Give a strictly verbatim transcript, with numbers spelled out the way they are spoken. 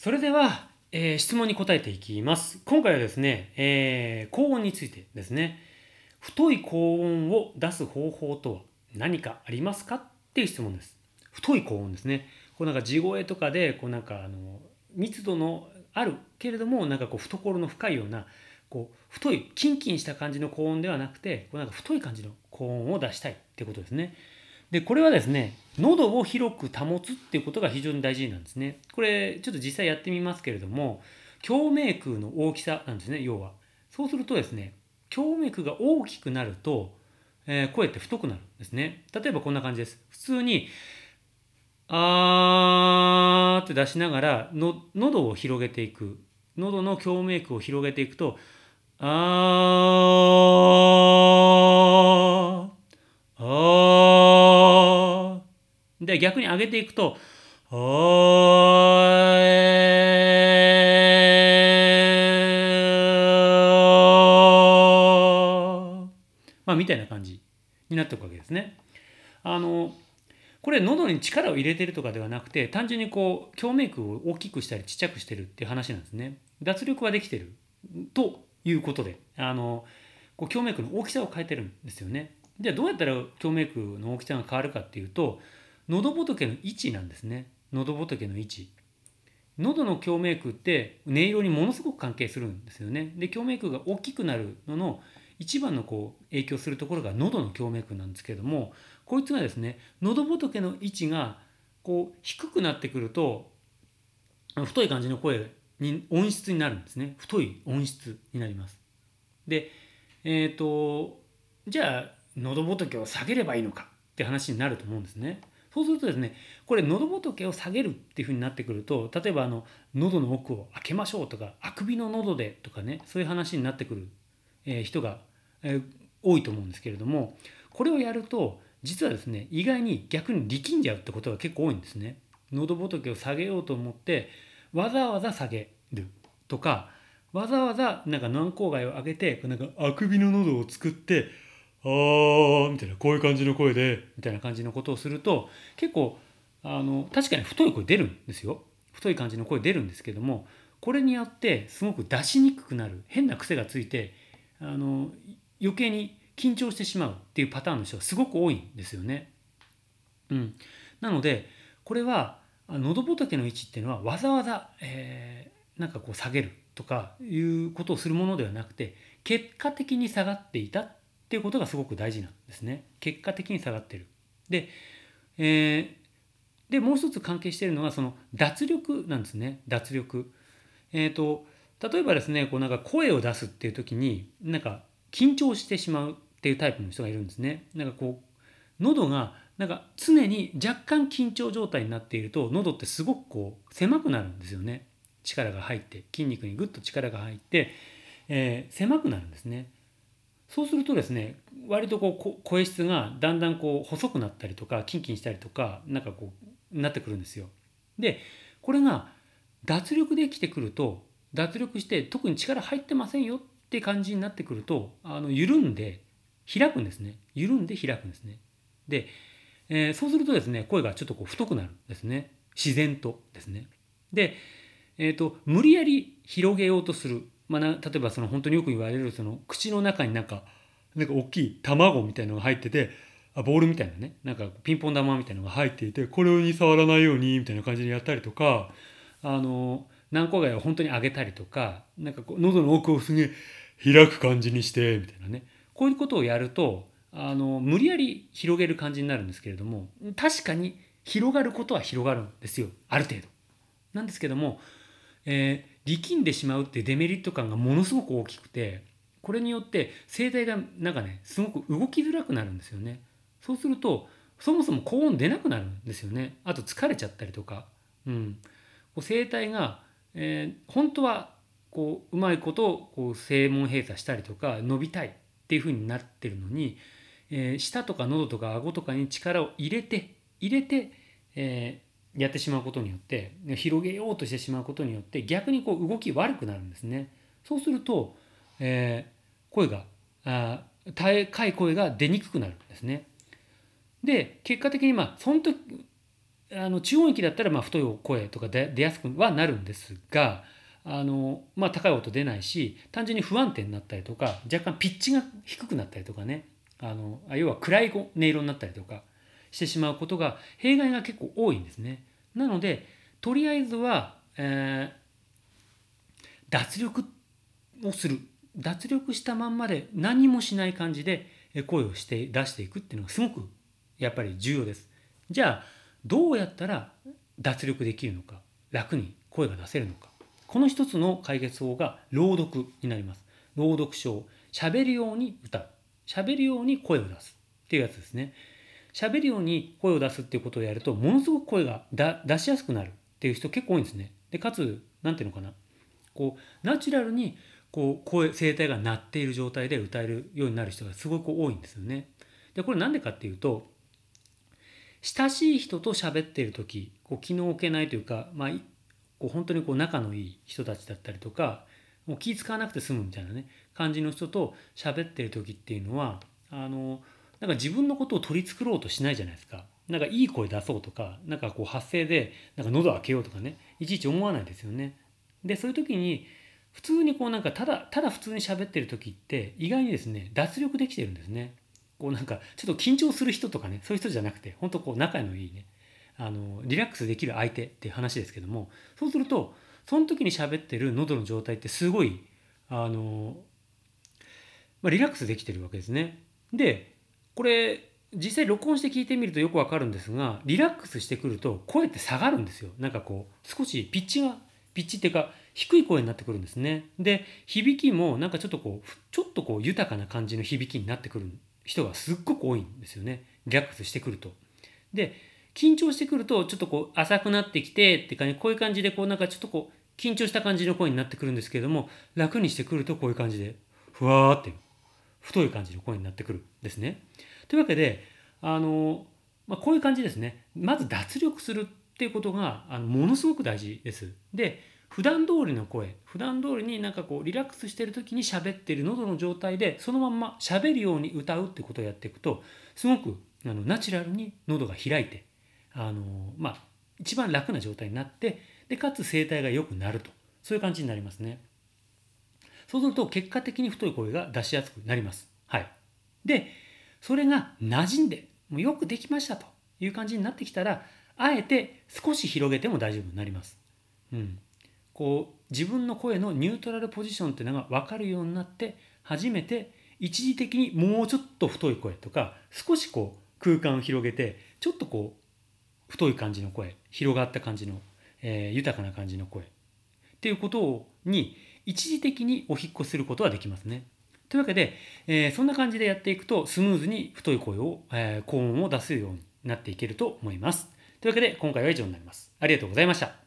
それでは、えー質問に答えていきます。今回はですね、えー高音についてですね、太い高音を出す方法とは何かありますかっていう質問です。太い高音ですね。こうなんか地声とかで、こうなんかあの密度のあるけれども、なんかこう懐の深いような、こう太いキンキンした感じの高音ではなくて、こうなんか太い感じの高音を出したいってことですね。で、これはですね、喉を広く保つっていうことが非常に大事なんですね。これ、ちょっと実際やってみますけれども、共鳴腔の大きさなんですね、要は。そうするとですね、共鳴腔が大きくなると、えー声って太くなるんですね。例えばこんな感じです。普通に、あーって出しながらの、喉を広げていく。喉の共鳴腔を広げていくと、あー、あー。で、逆に上げていくと、あー、まあ、みたいな感じになっていくわけですね。あの、これ喉に力を入れてるとかではなくて、単純にこう、共鳴腔を大きくしたりちっちゃくしてるっていう話なんですね。脱力はできてるということで、あの、こう共鳴腔の大きさを変えてるんですよね。ではどうやったら共鳴腔の大きさが変わるかっていうと、喉仏の位置なんですね。喉仏の位置。喉の共鳴腔って音色にものすごく関係するんですよね。で、共鳴腔が大きくなるのの一番のこう影響するところが喉の共鳴腔なんですけれども、こいつがですね、喉仏の位置がこう低くなってくると、太い感じの声に音質になるんですね。太い音質になります。で、えっ、と、じゃあ、喉仏を下げればいいのかって話になると思うんですね。そうするとですね、これ喉仏を下げるっていうふうになってくると、例えばあの喉の奥を開けましょうとか、あくびの喉でとかね、そういう話になってくる、えー人が、えー多いと思うんですけれども、これをやると、実はですね、意外に逆に力んじゃうってことが結構多いんですね。喉仏を下げようと思って、わざわざ下げるとか、わざわざなんか軟口蓋を上げて、なんかあくびの喉を作って、あーみたいな、こういう感じの声で、みたいな感じのことをすると、結構、あの、確かに太い声出るんですよ。太い感じの声出るんですけども、これによってすごく出しにくくなる、変な癖がついて、あの、余計に緊張してしまうっていうパターンの人がすごく多いんですよね。うん。なので、これは、あ喉仏の位置っていうのはわざわざ、えーなんかこう下げるとかいうことをするものではなくて、結果的に下がっていたっていうことがすごく大事なんですね。結果的に下がってる。で、えーで、もう一つ関係しているのがその脱力なんですね。脱力。えっと、例えばですね、こうなんか声を出すっていう時に、なんか緊張してしまうっていうタイプの人がいるんですね。なんかこう、喉がなんか常に若干緊張状態になっていると、喉ってすごくこう狭くなるんですよね。力が入って、筋肉にぐっと力が入って、えー狭くなるんですね。そうするとですね、割とこうこ声質がだんだんこう細くなったりとか、キンキンしたりとか、なんかこうなってくるんですよ。で、これが脱力できてくると、脱力して特に力入ってませんよって感じになってくると、あの緩んで開くんですね。緩んで開くんですね。で、えーそうするとですね、声がちょっとこう太くなるんですね。自然とですね。で、えーと、無理やり広げようとする。まあ、な例えばその本当によく言われるその口の中になんか、なんか大きい卵みたいなのが入ってて、あボールみたいなね、なんかピンポン玉みたいなのが入っていて、これに触らないようにみたいな感じでやったりとか、あの、軟口蓋を本当に上げたりとか、なんかこう喉の奥をすげえ開く感じにして、みたいなね。こういうことをやると、あの、無理やり広げる感じになるんですけれども、確かに広がることは広がるんですよ。ある程度。なんですけども、えー力んでしまうっていうデメリット感がものすごく大きくて、これによって声帯がなんかね、すごく動きづらくなるんですよね。そうすると、そもそも高音出なくなるんですよね。あと疲れちゃったりとか。うん。こう声帯が、えー本当はこううまいことこう声門閉鎖したりとか伸びたいっていう風になってるのに、えー舌とか喉とか顎とかに力を入れて入れて、えーやってしまうことによって広げようとしてしまうことによって逆にこう動き悪くなるんですね。そうすると、えー声があ高い声が出にくくなるんですね。で結果的にまあその時あの中音域だったらまあ太い声とか出出やすくはなるんですが、あの、まあ、高い音出ないし、単純に不安定になったりとか、若干ピッチが低くなったりとかね、あの要は暗い音色になったりとかしてしまうことが、弊害が結構多いんですね。なのでとりあえずは、えー脱力をする、脱力したまんまで何もしない感じで声をして出していくっていうのがすごくやっぱり重要です。じゃあどうやったら脱力できるのか、楽に声が出せるのか、この一つの解決法が朗読になります。朗読書、喋るように歌う、喋るように声を出すっていうやつですね。喋るように声を出すっていうことをやると、ものすごく声が出しやすくなるっていう人結構多いんですね。でかつ何ていうのかな、こうナチュラルにこう声声帯が鳴っている状態で歌えるようになる人がすごく多いんですよね。でこれなんでかっていうと、親しい人と喋っている時、こう気の置けないというか、まあ、こう本当にこう仲のいい人たちだったりとか、もう気使わなくて済むみたいなね感じの人と喋ってる時っていうのは、あのなんか自分のことを取り繕ろうとしないじゃないですか。なんかいい声出そうとか、なんかこう発声でなんか喉開けようとかね、いちいち思わないですよね。でそういう時に普通にこうなんかただただ普通に喋ってる時って意外にですね脱力できてるんですね。こうなんかちょっと緊張する人とかね、そういう人じゃなくて、本当こう仲のいいね、あのリラックスできる相手っていう話ですけども、そうするとその時に喋ってる喉の状態ってすごいあの、まあ、リラックスできてるわけですね。でこれ実際録音して聞いてみるとよくわかるんですが、リラックスしてくると声って下がるんですよ。なんかこう少しピッチがピッチっていうか低い声になってくるんですね。で響きもなんかちょっとこうちょっとこう豊かな感じの響きになってくる人がすっごく多いんですよね。リラックスしてくると。で緊張してくるとちょっとこう浅くなってきてって感じ、こういう感じでこうなんかちょっとこう緊張した感じの声になってくるんですけれども、楽にしてくるとこういう感じでふわーって太い感じの声になってくるんですね。というわけであの、まあ、こういう感じですね。まず脱力するっていうことがあのものすごく大事です。で普段通りの声、普段通りになんかこうリラックスしてる時に喋っている喉の状態でそのまんま喋るように歌うってことをやっていくと、すごくあのナチュラルに喉が開いて、あのまあ一番楽な状態になって、でかつ声帯が良くなると、そういう感じになりますね。そうすると結果的に太い声が出しやすくなります。はい。でそれが馴染んでもうよくできましたという感じになってきたら、あえて少し広げても大丈夫になります。うん、こう自分の声のニュートラルポジションっていうのが分かるようになって、初めて一時的にもうちょっと太い声とか、少しこう空間を広げてちょっとこう太い感じの声、広がった感じの、えー、豊かな感じの声っていうことに一時的にお引っ越しすることはできますね。というわけで、えー、そんな感じでやっていくとスムーズに太い声を、えー、高音を出すようになっていけると思います。というわけで今回は以上になります。ありがとうございました。